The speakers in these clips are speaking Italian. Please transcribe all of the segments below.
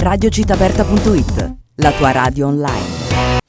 radiocittaaperta.it, la tua radio online.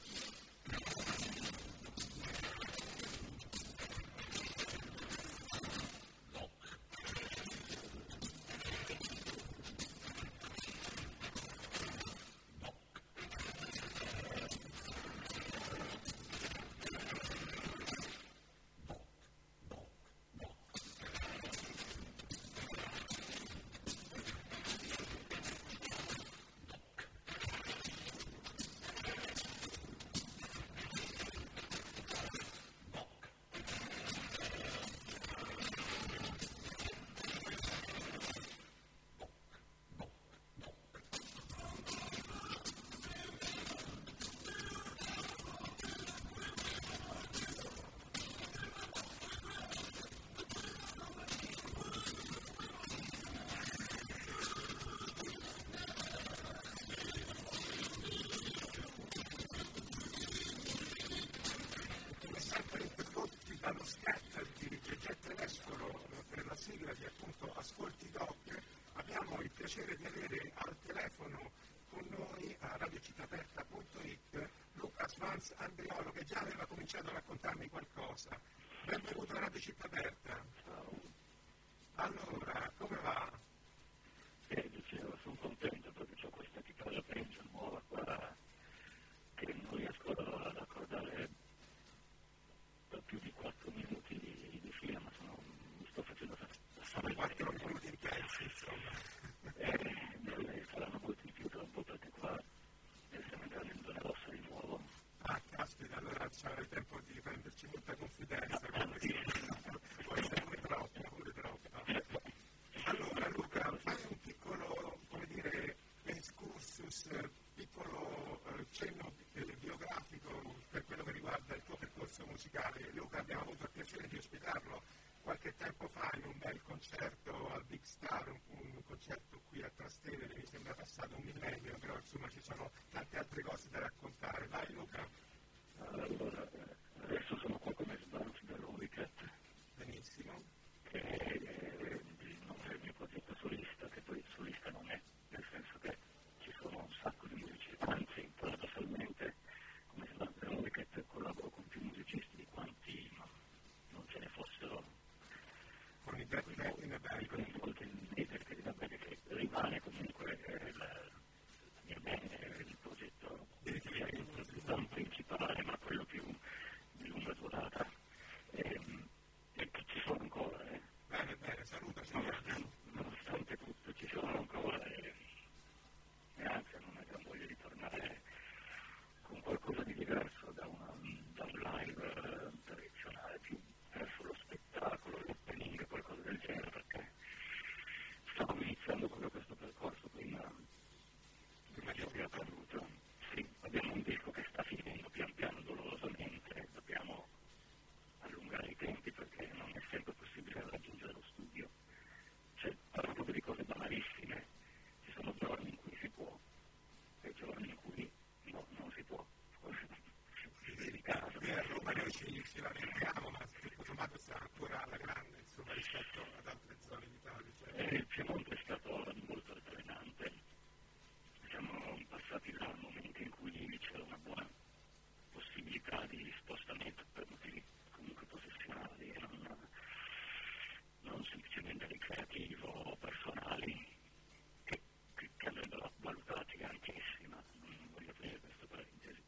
Dallo scat di Gegè Telesforo per la sigla di appunto Ascolti Doc, abbiamo il piacere di avere al telefono con noi a radiocittaaperta.it Luca Svans Andriolo, che già aveva cominciato a raccontarmi qualcosa. Benvenuto a Radio Città Aperta. Allora, come va? Dicevo, sono contento perché ho questa chitarra Benja nuova qua che non riesco ad accordare per più di 4 minuti di fila, ma mi sto facendo sono 4 minuti intensi, insomma. Saranno molti di più tra un po', perché qua stiamo entrando in zona rossa di nuovo. Ah, caspita, allora c'è tempo di prenderci molta confidenza. Poi sempre troppo. Allora Luca, fai un piccolo, come dire, excursus, piccolo cenno biografico per quello che riguarda il tuo percorso musicale. Luca, abbiamo avuto il piacere di ospitarlo qualche tempo fa in un bel concerto al Big Star, un concerto qui a Trastevere, mi sembra passato un millennio, però insomma ci sono tante altre cose da raccontare. Vai Luca. Allora, adesso sono qua come Svans dall'Ubicat. Benissimo. Che è il nome del mio progetto solista, che poi solista non è, nel senso che ci sono un sacco di musicisti, anzi paradossalmente come Svans dall'Ubicat collaboro con più musicisti di quanti non ce ne fossero con i Dead in a Band, con il Neither che rimane comunque la mia band, il progetto non principale ma quello più di lunga durata, e che ci sono ancora. Bene, salutaci. Nonostante tutto ci sono ancora, e anzi hanno una gran voglia di tornare con qualcosa di diverso da un live tradizionale, più verso lo spettacolo, l'opening, qualcosa del genere, perché stavamo iniziando proprio questo percorso prima di aver accaduto. Sì, abbiamo un disco che sta finendo pian piano, dolorosamente, dobbiamo allungare i tempi perché non è sempre possibile raggiungere lo studio. Parlo proprio di cose banalissime, ci sono giorni in cui si può e giorni in cui non si può. Di casa. A Roma noi ci lamentiamo, ma tutto sommato sta ancora alla grande, insomma, rispetto ad altre zone d'Italia. Il Piemonte è stato molto altalenante. Siamo passati da momenti in cui c'era una buona possibilità di spostamento per motivi comunque professionali e non semplicemente ricreativo o personali, che andrebbero valutati altissimi, ma non voglio aprire questa parentesi.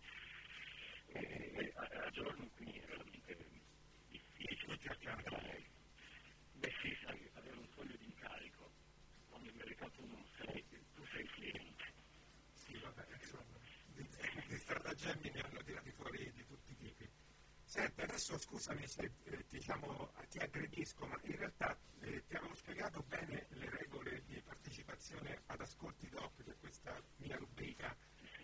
E a giorni in cui è veramente difficile cercare, sì, sai, avere un foglio di incarico, quando in verità tu sei il cliente. Sì, vabbè, insomma, di stratagemmi ne hanno tirati fuori di tutti i tipi. Senti, adesso scusami se ti aggredisco, ma in realtà ti avevo spiegato bene le regole di partecipazione ad Ascolti Doc, che è questa mia rubrica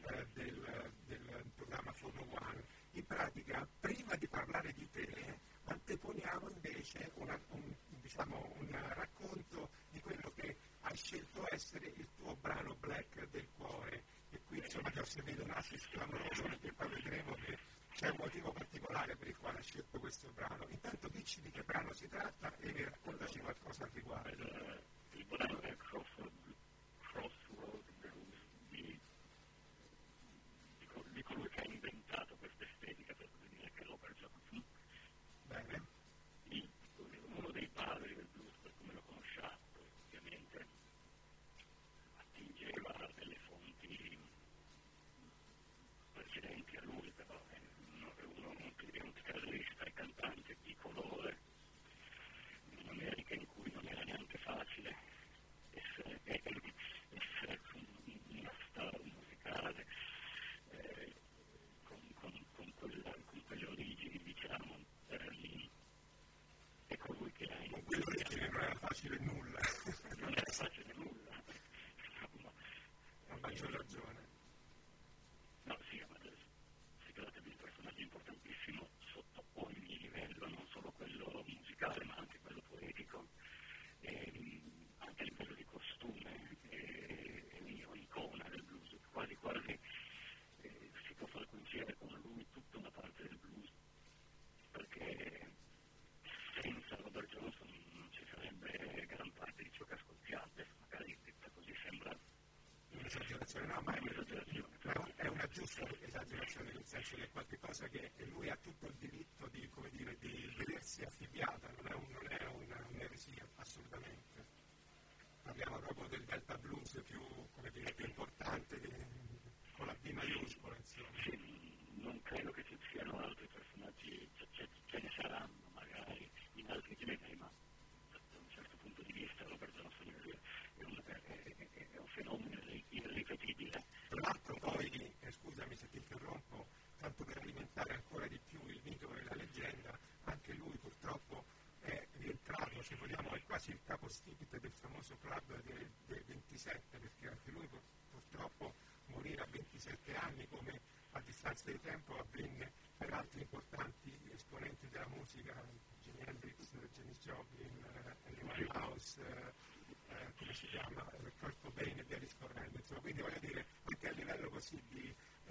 del programma Formula One. In pratica, prima di parlare di te, anteponiamo invece un racconto di quello che hai scelto essere il tuo brano black del cuore. E qui insomma ti ho servito un assist clamoroso, perché poi vedremo che c'è un motivo particolare per il quale hai scelto questo brano. Intanto dici di che brano si tratta e raccontaci qualcosa al riguardo. Il brano è Crossroad Blues di facile nulla. Non è facile nulla. A maggior ragione. No, sì, ma si tratta di un personaggio importantissimo sotto ogni livello, non solo quello musicale, ma anche quello poetico, anche a livello di costume, è un'icona del blues, quasi quasi si può far coincidere con lui tutta una parte del blues, perché senza Robert Johnson non ci sarebbe gran parte di ciò che ascoltiamo, magari detta così sembra Un'esagerazione, no, ma un'esagerazione, è una giusta esagerazione, nel senso che è qualcosa che lui ha tutto il diritto di, come dire, di vedersi affibbiata, non è un'eresia, assolutamente. Parliamo proprio del Delta Blues più, come dire, più importante, con la B maiuscola, insomma. Sì, non credo che ci siano altri personaggi, ce ne saranno magari in altri generi, ma da un certo punto di vista Robert Johnson è un fenomeno irripetibile. Tra l'altro poi, scusami se ti interrompo, tanto per alimentare ancora di più il mito e la leggenda, anche lui purtroppo è rientrato, se vogliamo, è quasi il capostipite del famoso club del 27, perché anche lui purtroppo morì a 27 anni, come a distanza di tempo avvenne per altri importanti esponenti della musica, Jimi Hendrix, Janis Joplin, Amy Winehouse, come si chiama, Kurt Cobain e via discorrendo, insomma. Quindi voglio dire, anche a livello così di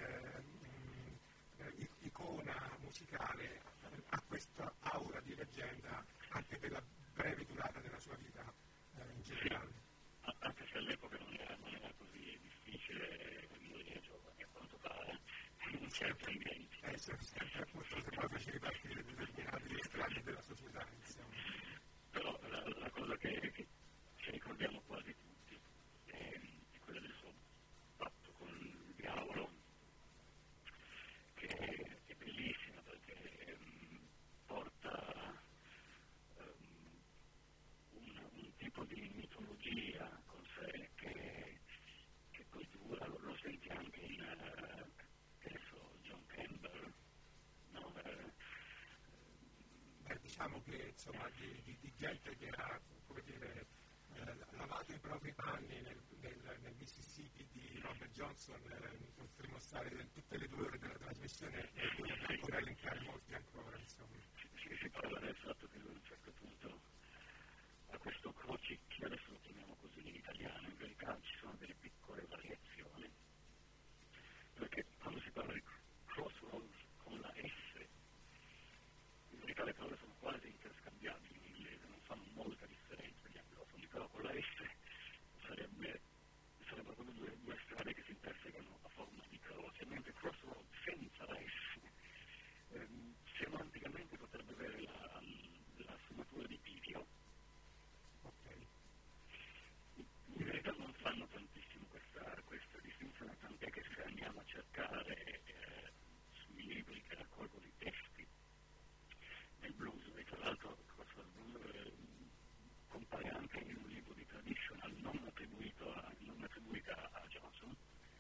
icona musicale ha questa aura di leggenda anche per la breve durata della sua vita in generale. Anche se all'epoca non era così difficile morire giovane, a quanto pare, in certi ambienti. Sempre appunto se poi facevi parte di determinati strati della società, insomma. Però la cosa che ci ricordiamo quasi tutti è quella del suo patto con il diavolo, che è bellissima perché porta un tipo di mitologia con sé che poi dura, lo senti anche in John Campbell, no? Diciamo che insomma di gente che ha, come dire, lavato i propri panni nel Mississippi di Robert Johnson, potremmo stare tutte le 2 ore della trasmissione e dobbiamo ancora elencare molti ancora, insomma. Si parla del fatto che lui a un certo punto a questo crocicchio, adesso lo chiamiamo così in italiano, in verità ci sono delle piccole variazioni, perché quando si parla di crossroads con la S, in verità le parole sono quasi interscambiabili in inglese, non fanno molta differenza gli anglofoni, però con la S sarebbero come due strade che si intersecano a forma di croce, mentre crossroads senza la S semanticamente potrebbe avere la sfumatura di bivio. Okay. In verità non fanno tantissimo questa distinzione, tant'è che se andiamo a cercare sui libri che raccolgono i testi del blues, e tra l'altro Crossroads Blues compare anche in un libro di traditional non attribuita a Johnson,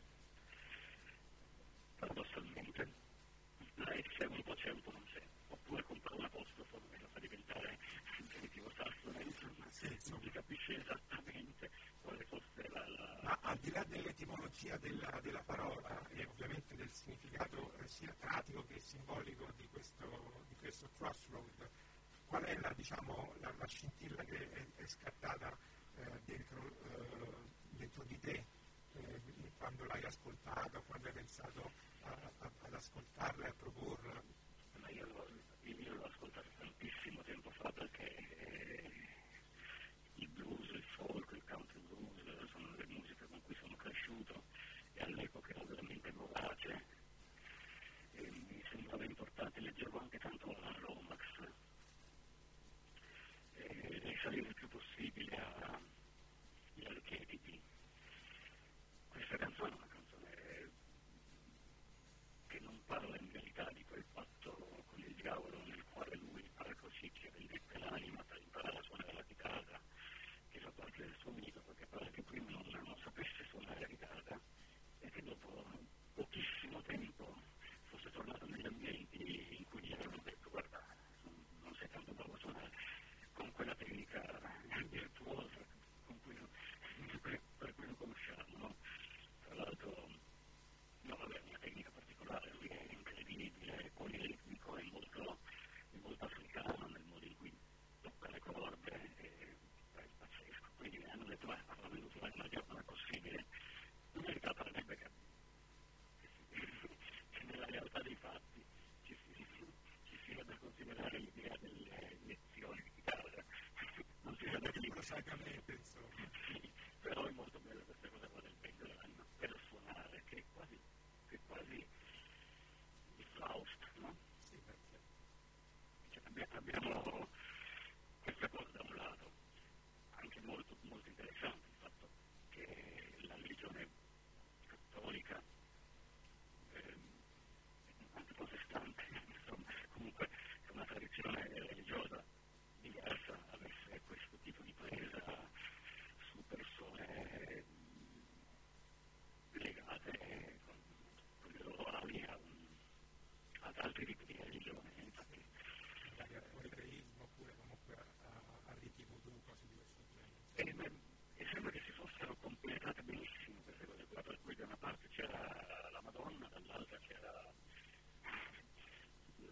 paradossalmente la S un po' c'è, un po' non c'è, oppure compare un apostrofo e lo fa diventare il genitivo sassone, insomma, non si capisce esattamente quale fosse Ma al di là dell'etimologia della parola e ovviamente del significato sia pratico che simbolico di questo crossroad, qual è la scintilla che è scattata dentro di te quando l'hai ascoltato, quando hai pensato ad ascoltarla e a proporla? Ma io l'ho ascoltato tantissimo tempo fa perché il blues, il folk, il country blues sono le musiche con cui sono cresciuto e all'epoca ero veramente vorace e mi sembrava importante, leggevo anche tanto a Lomax e risalire il più possibile agli archetipi. Questa canzone è una canzone che non parla in verità di quel patto con il diavolo nel quale lui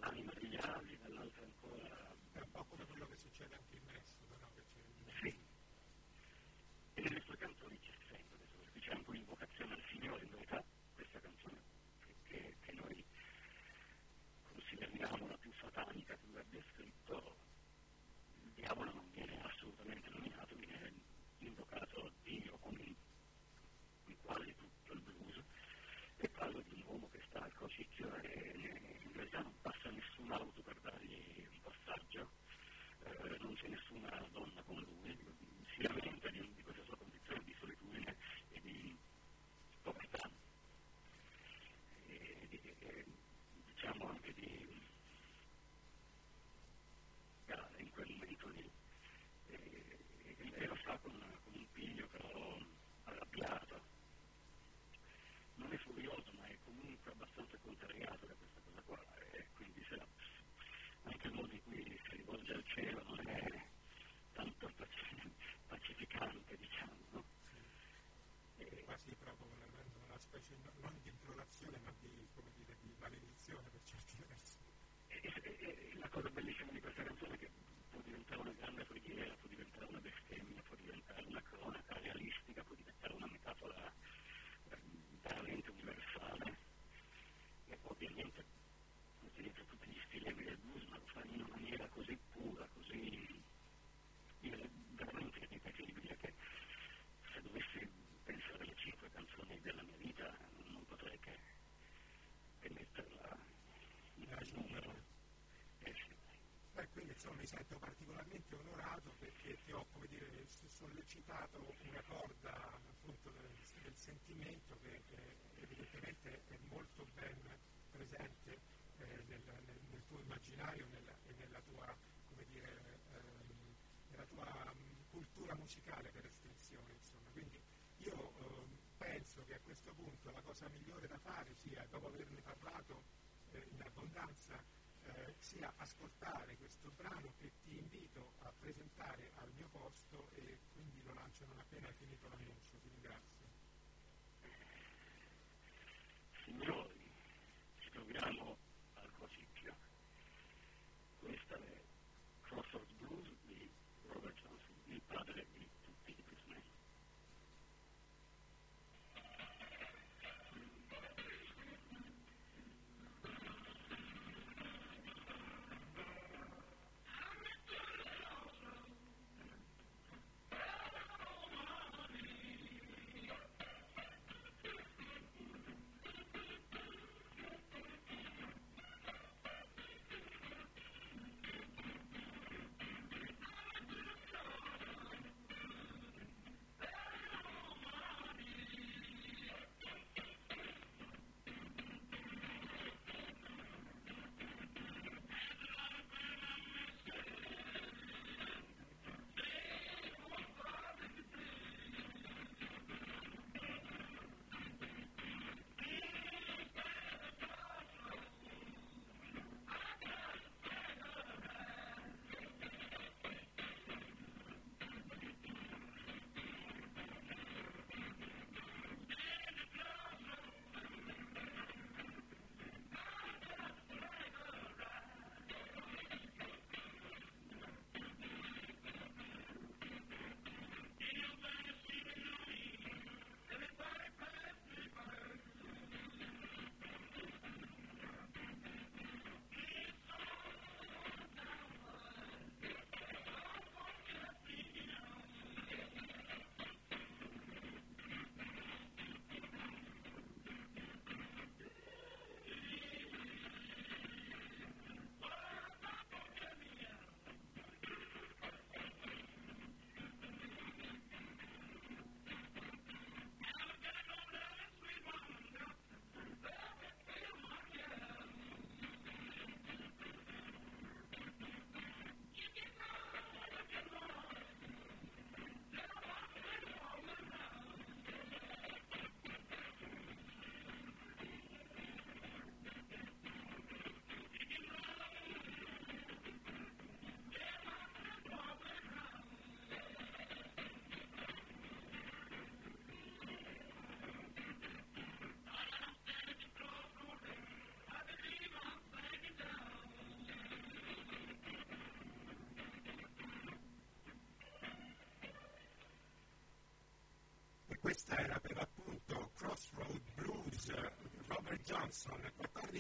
Anima degli avi, dall'altra ancora... È un po' come quello che succede anche in Messico, no? Che c'è Sì. E nelle sue canzoni c'è sempre questo, c'è anche un'invocazione al Signore, in verità questa canzone che noi consideriamo la più satanica che lui abbia scritto, il diavolo non viene assolutamente nominato, viene invocato Dio come in quasi tutto il blues, e parla di un uomo che sta al crocicchio e in realtà non passa nessuna auto per dargli un passaggio, non c'è nessuna donna con lui, si lamenta di questa sua condizione di solitudine e di povertà, e diciamo anche di gare in quel momento lì, e lo fa con un piglio però arrabbiato, non è furioso ma è comunque abbastanza contrariato da questa cosa qua, e quindi anche il modo in cui si rivolge al cielo non è tanto pacificante, diciamo, no? quasi proprio una specie non di implorazione ma di, come dire, di maledizione per certi versi. E la cosa bellissima di questa canzone è che può diventare una grande preghiera, può diventare una bestemmia, può diventare una cronaca realistica, può diventare una metafora veramente universale, e ovviamente utilizza tutti gli stilemi del blues, ma lo fa in una maniera così pura, così veramente incredibile, che se dovessi pensare alle 5 canzoni della mia vita non potrei che metterla nel numero. Quindi insomma mi sento particolarmente onorato perché ti ho, come dire, sollecitato una corda appunto del sentimento che evidentemente è molto ben presente nel tuo immaginario e nella tua, come dire, nella tua cultura musicale per estensione, insomma. Quindi io penso che a questo punto la cosa migliore da fare sia, dopo averne parlato in abbondanza, sia ascoltare questo brano che ti invito a presentare al mio posto, e quindi lo lancio non appena hai finito l'annuncio. Ti ringrazio. Signori, ci troviamo al crocicchio. Questa è Crossroads Blues di Robert Johnson, il padre di tutti i bluesmen.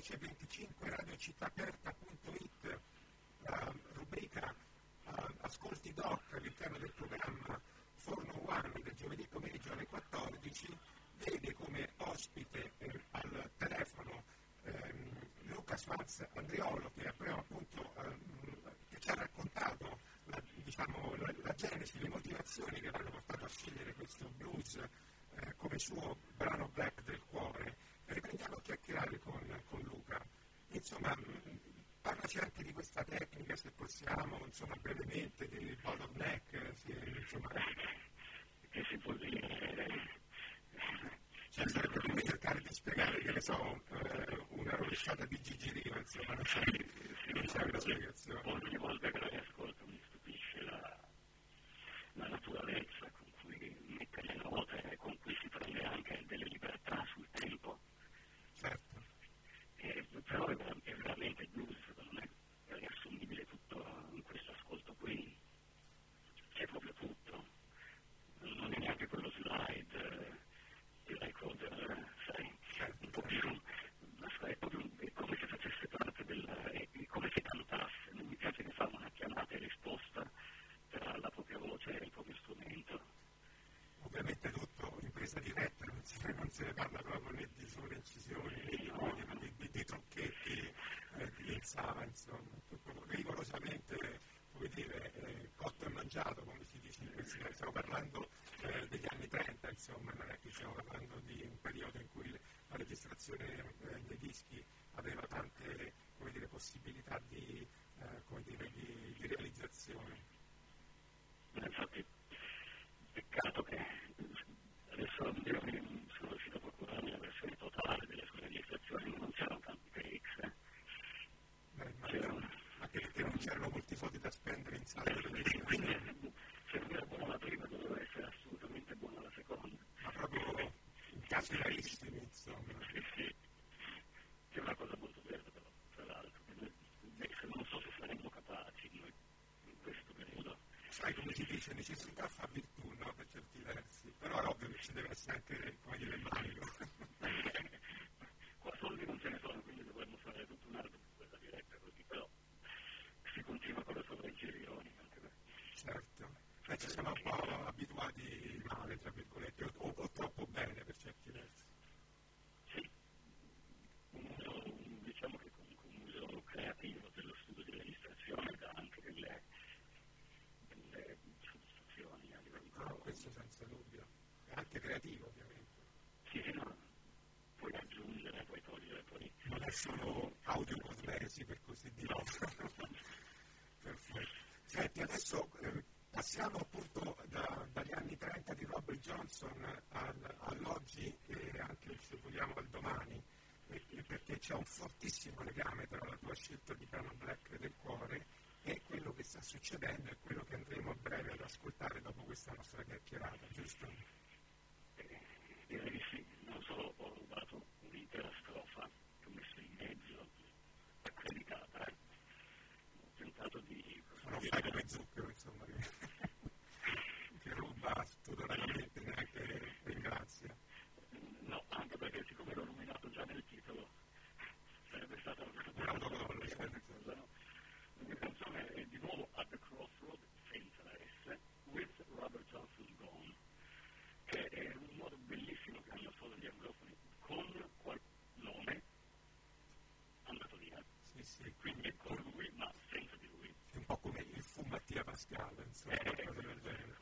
14.25 radiocittaaperta.it, rubrica Ascolti Doc all'interno del programma Forno One del giovedì pomeriggio alle 14, vede come ospite al telefono Luca Schwarz Andriolo, che appunto che ci ha raccontato la genesi, le motivazioni che l'hanno portato a scegliere questo blues come suo brano black del cuore. Riprendiamo a chiacchierare con Luca. Insomma, parlaci anche di questa tecnica, se possiamo, insomma, brevemente, di bottleneck, insomma. Che si può dire? Cioè, sarebbe come cercare di spiegare, che ne so, una rovesciata di Gigi Riva, insomma, non c'è una spiegazione. Ogni volta che la riascolto mi stupisce la naturalezza con cui mette le note e con cui si prende anche delle libertà sul tempo. Certo. Però è veramente blues, non è riassumibile tutto in questo ascolto qui. C'è proprio tutto. Non è neanche quello slide, il recorder, sai, un po' più, è come se facesse parte è come se cantasse. Non mi piace che fa una chiamata e risposta tra la propria voce e il proprio strumento. Ovviamente tutto in presa diretta, non se ne parla proprio né di sovrincisioni, né di trucchetti, di insava, insomma, tutto rigorosamente, come dire, cotto e mangiato, come si dice in questi. Stiamo parlando degli anni 30, insomma, non è che stiamo parlando di un periodo in cui la registrazione dei dischi aveva tante, come dire, possibilità di realizzazione. Infatti, peccato che adesso io sono riuscito a procurarmi la versione totale delle sue registrazioni, ma non c'erano tanti takes. Anche perché non c'erano molti soldi da spendere in sala di registrazione. Se non era buona la prima, doveva essere assolutamente buona la seconda. Ma proprio in casi rarissimi, insomma. Sì. C'è una cosa molto bella, però, tra l'altro, che non so se saremmo capaci noi in questo periodo. Sai, come si dice, necessità fa virtù, no? Per certi versi. Però è ovvio che ci deve essere anche, come dire, il manico. Qua soldi non ce ne sono, quindi dovremmo fare tutto un altro per quella diretta così, però si continua con la sovraincisione anche per. Certo. Ci siamo un po' abituati male, tra virgolette, o troppo bene per certi versi. Sì, diciamo che comunque un uso creativo dello studio di registrazione dà anche delle soddisfazioni a livello di questo senza dubbio. È anche creativo, ovviamente. Sì, no, puoi aggiungere, puoi togliere, poi. Non è solo audiocosmesi, per così dire. Perfetto. Senti, adesso passiamo appunto dagli anni 30 di Robert Johnson all'oggi e anche, se vogliamo, al domani, perché c'è un fortissimo legame tra la tua scelta di brano black del cuore e quello che sta succedendo e quello che andremo a breve ad ascoltare dopo questa nostra chiacchierata, giusto? Direi di sì, non solo ho rubato un'intera strofa che ho messo in mezzo, accreditata, ho tentato di. Non fai come Zucchero, insomma, che ruba totalmente, neanche ringrazia. No, anche perché siccome l'ho nominato già nel titolo, sarebbe stata un autogol, certo. La mia canzone è di nuovo At the Crossroad, senza la S, with Robert Johnson Gone, che è un modo bellissimo che hanno solo gli anglofoni, con qual nome andato via. Sì. Quindi è con lui, ma senza di lui. È un po' come il fu Mattia Pascal, insomma, qualcosa del genere.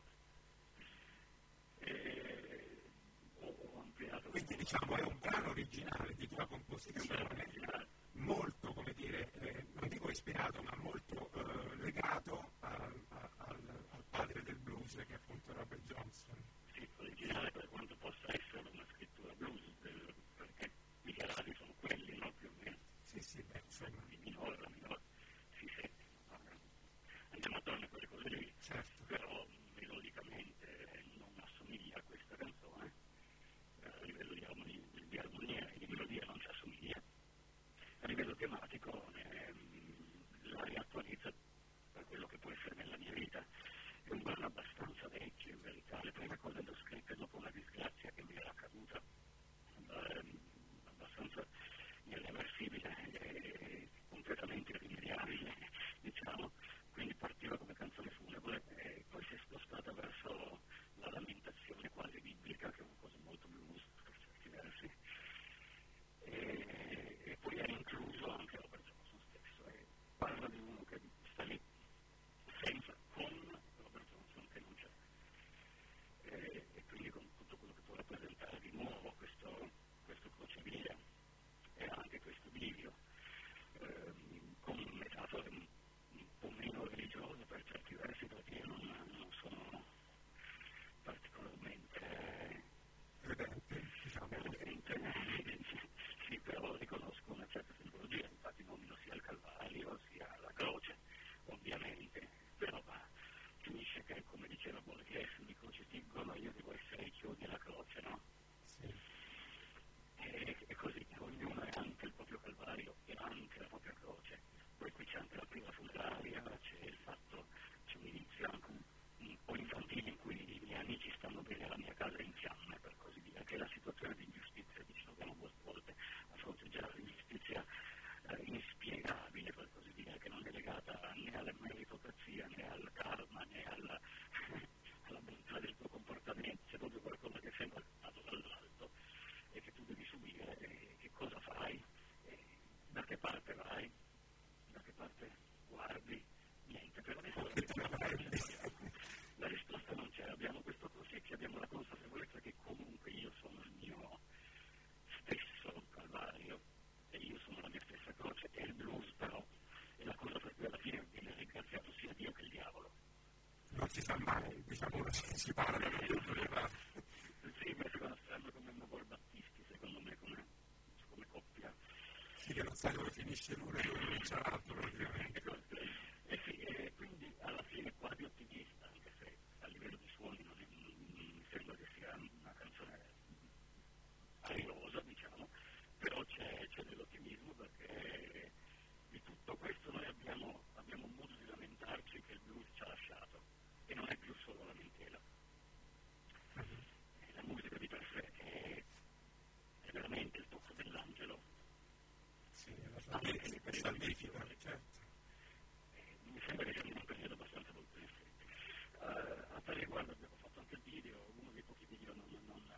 Ho ampliato. Quindi diciamo è un brano originale di tua composizione, molto, come dire, non dico ispirato, ma molto legato al padre del blues, che è appunto Robert Johnson. Sì, originale per quanto possa essere una scrittura blues, perché i gradi sono quelli, no? Più o meno. Sì, beh, insomma. Di minore, la minore, si sente. Andiamo attorno a quelle cose lì, certo. Però melodicamente non assomiglia a questa canzone, a livello di armonia e di melodia non ci assomiglia. A livello tematico la riattualizza per quello che può non si sa mai, diciamo, uno si parla da tutte le parti. Sì, ma stanno come Mogol Battisti, secondo me, come coppia. Sì, che non sai dove finisce l'uno e dove comincia l'altro, praticamente. Sì, e quindi alla fine quasi ottimista, anche se a livello di suoni non mi sembra che sia una canzone ariosa, diciamo, però c'è dell'ottimismo perché di tutto questo noi abbiamo modo di lamentarci che il blues ci ha lasciato e non è più solo lamentela. È la musica di per sé che è veramente il tocco dell'angelo. Sì, è la salvifica, certo. Mi sembra che sia un periodo abbastanza molto a tale riguardo abbiamo fatto anche il video, uno dei pochi video non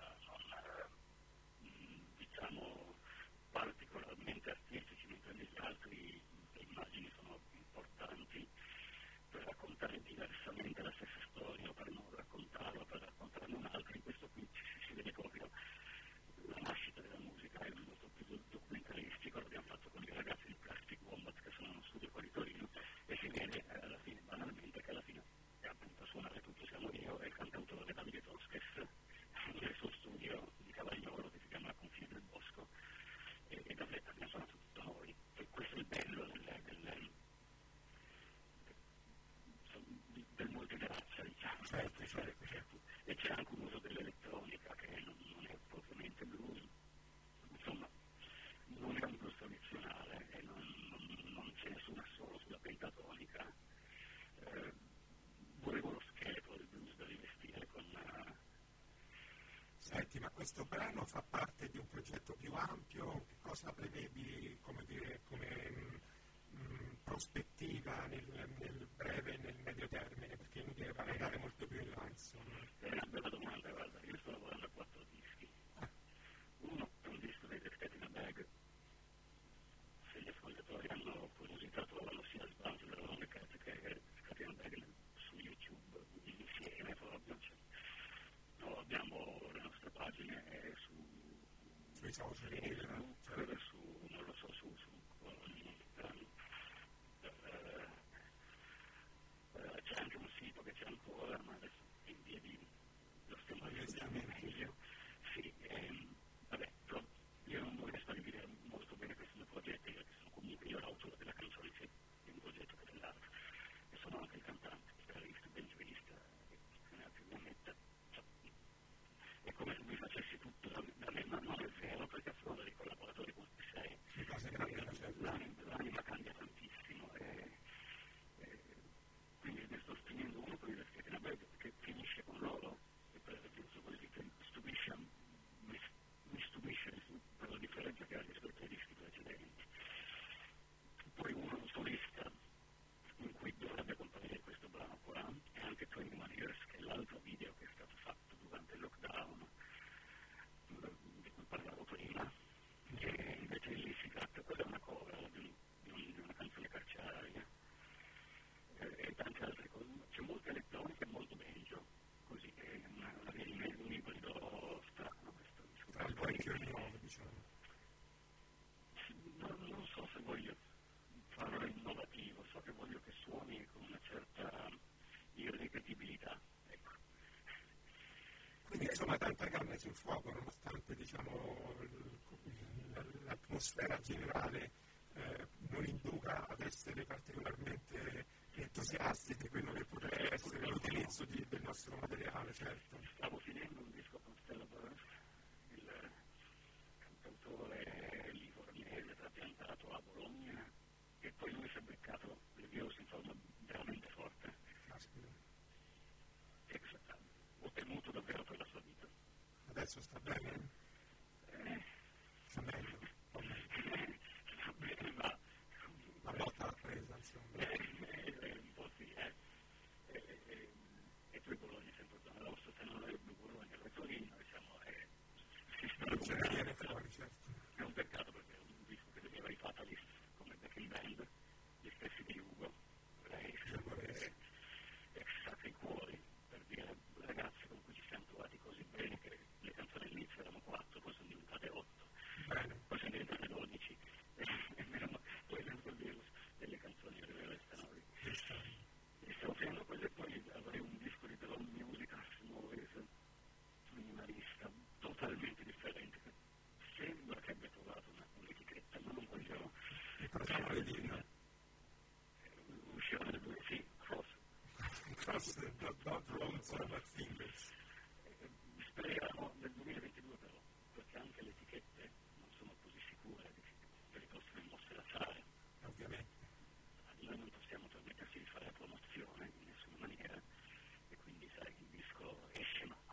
diciamo particolarmente artistici, mentre negli altri le immagini sono importanti per raccontare diversamente la stessa storia, per non raccontarla, per raccontarne un'altra. In questo qui si vede proprio la nascita della musica, è molto più documentaristico, l'abbiamo fatto con i ragazzi di Plastic Wombat che sono in uno studio qua di Torino e si vede alla fine banalmente che alla fine appunto a suonare tutto siamo io e il cantautore Davide Tosches nel suo studio di Cavagliolo che si chiama La Confine del Bosco e Davide abbiamo suonato tutto noi e questo è il bello del multirazza, diciamo. Certo. E c'è anche un uso dell'elettronica che non è propriamente blues, insomma non è un blues tradizionale e non c'è nessun assolo sulla pentatonica. Volevo lo scheletro del blues da rivestire con... Senti, ma questo brano fa parte di un progetto più ampio? Che cosa prevedi, come dire, come prospettiva nel breve e nel medio termine? Perché è inutile andare molto più in là, insomma. È una bella domanda, guarda, io sto lavorando a 4 dischi. Uno è un disco dei The Cat in a Bag. Se gli ascoltatori hanno curiosità trovano sia Sbanzo della Lonely Cat che Cat in a Bag su YouTube insieme proprio. No, abbiamo le nostre pagine sui social media, su non lo so, c'è anche un sito che c'è ancora, ma adesso in via di lo stiamo studiando meglio. Sì, vabbè, però io non voglio stabilire molto bene questi due progetti, perché sono comunque io l'autore della canzone sia di un progetto che dell'altro, e sono anche il cantante, il chitarrista, il banjoista, che ne ha più ne metta. È come se mi facessi tutto da me, ma non è vero, perché a fronte dei collaboratori con cui sei, l'anima cambia tantissimo. Quindi ne sto finendo uno con il Cat in a Bag che finisce con loro e per esempio così che mi stupisce per la differenza che ha rispetto ai dischi precedenti. Poi uno un solista in cui dovrebbe accompagnare questo brano qua e anche 21 Years, che è l'altro video che è stato fatto durante il lockdown di cui parlavo prima, e invece lì si tratta, quella è una cover di una canzone carceraria e tante altre cose. C'è molta elettronica e molto banjo, così è una via di mezzo, un ibrido strano questo disco. Tra il vecchio e il nuovo, diciamo. Non so se voglio farlo innovativo, so che voglio che suoni con una certa irripetibilità, ecco. Quindi insomma tanta carne sul fuoco, nonostante diciamo l'atmosfera generale non induca ad essere particolarmente entusiasti di quello che potrebbe essere l'utilizzo del nostro materiale, certo. Stavo finendo un disco con Stella Burns, il cantautore livornese trapiantato a Bologna, e poi lui si è beccato le virus in forma veramente forte. E ho temuto davvero per la sua vita. Adesso sta bene? Sta meglio. Sta bene, ma la botta l'ha presa, insomma. Un po' sì, e poi Bologna è sempre zona rossa, se non è più Bologna solo Bad Fingers. Speriamo nel 2022 però, perché anche le etichette non sono così sicure delle prossime mostre da fare. Ovviamente. Noi non possiamo permetterci di fare la promozione in nessuna maniera, e quindi sai, il disco esce, ma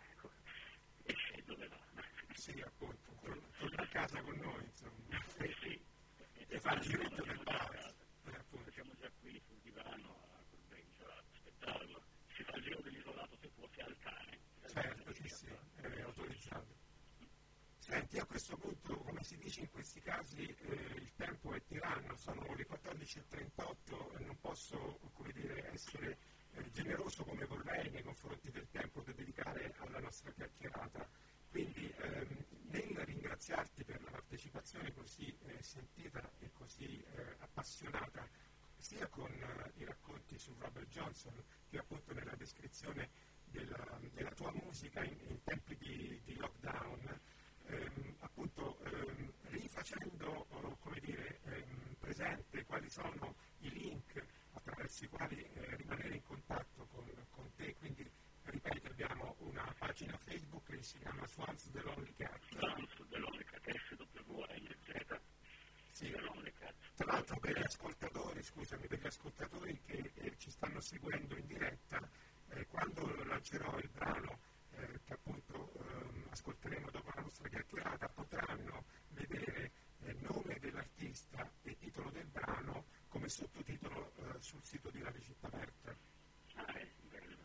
esce dove va? Sì, appunto, torna a casa con noi, insomma. Sì, e fa il giretto del bar. Siamo già qui sul divano col bench a aspettarlo. Si fa il giro dell'isolato se può, sia al cane. Certo, sì, è autorizzato. Senti, a questo punto, come si dice in questi casi, il tempo è tiranno, sono le 14:38 e non posso, come dire, essere generoso come vorrei nei confronti del tempo da dedicare alla nostra chiacchierata. Quindi, nel ringraziarti per la partecipazione così sentita e così appassionata, sia con i racconti su Robert Johnson, che appunto nella descrizione della tua musica in tempi di lockdown, appunto rifacendo, come dire, presente quali sono i link attraverso i quali rimanere in contatto con te. Quindi, ripeto, abbiamo una pagina Facebook che si chiama Swans The Lonely Cat. Swans The Lonely Cat, SWNZ. Sì, tra l'altro per gli ascoltatori che ci stanno seguendo in diretta, quando lancerò il brano che appunto ascolteremo dopo la nostra chiacchierata, potranno vedere il nome dell'artista e titolo del brano come sottotitolo sul sito di Radio Città Aperta. È bello.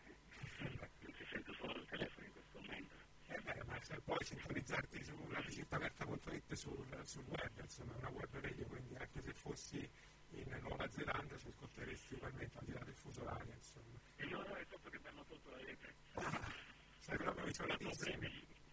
Non ti sento solo il telefono in questo momento. Ma se puoi sintonizzarti su radiocittaaperta.it sul web, insomma, è una web radio, quindi anche se fossi in Nuova Zelanda ci ascolteresti ugualmente al di là del fuso orario, insomma. E allora è proprio che abbiamo tolto la rete. Sei proprio isolatissimo.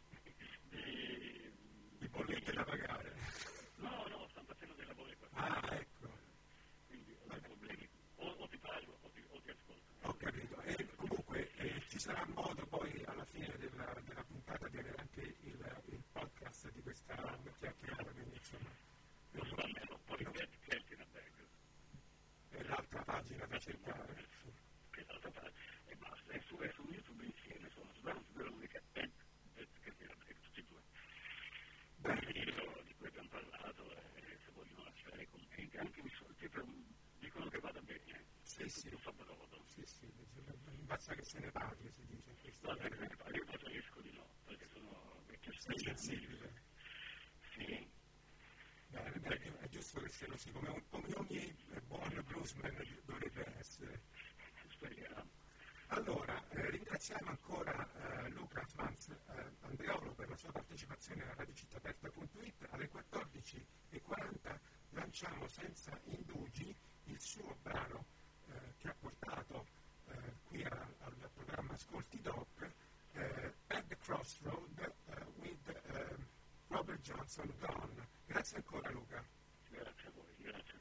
Di bollette da pagare. No, stanno facendo dei lavori qua. Ecco. Quindi ho dei problemi. O ti parlo o ti ascolto. Ho capito. E comunque ci sarà modo poi alla fine della puntata di avere anche il podcast di questa chiacchierata, quindi insomma. Non va meno, poi è l'altra pagina da cercare. Che l'altra pagina. E basta. E su YouTube insieme sono Swans The Lonely Cat e tutti e due. Di cui abbiamo parlato, se vogliono lasciare i commenti, anche i soliti dicono che vada bene. Sì. Fa brodo. Sì, basta che se ne parli, si dice. Basta che se ne parli, io preferisco di no, perché sono vecchio sensibile. Sì. Bene, è giusto che sia così, come ogni buon bluesman dovrebbe essere. Speriamo. Allora, ringraziamo ancora Luca Swans Andreolo per la sua partecipazione a radiocittaaperta.it. Alle 14:40 lanciamo senza indugi il suo brano che ha portato qui al programma Ascolti Doc, At the Crossroad with Robert Johnson Gone. Grazie ancora Luca. Grazie a voi, grazie.